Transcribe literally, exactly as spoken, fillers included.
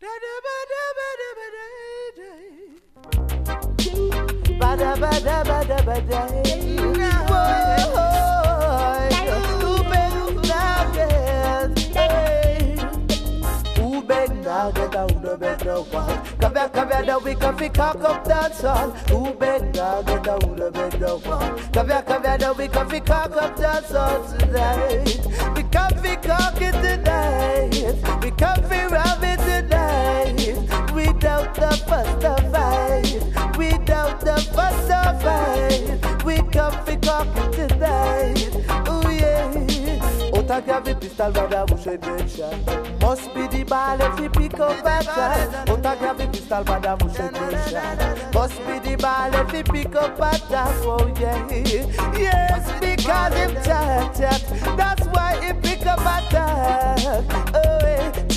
Bada bada bada bada. Who beg Who beg get out of bed no one. Come here, come here, now we can fi cock up that song. Who beg get out of bed no one. Come here, come here, now we can fi cock up that song tonight. We can fi cock it tonight. We can fi rub it tonight. Without the fuss of fight, without the fuss of fight, we come fi cock it tonight. Oh yeah. Ota gavi pistol bada mushe nation. Must be the ball if you pick up that time. Ota gavi pistol bada mushe nation. Must be the ball if you pick up that time. Oh yeah. Yes, because him chat chat. That's why he pick up that time. Oh yeah.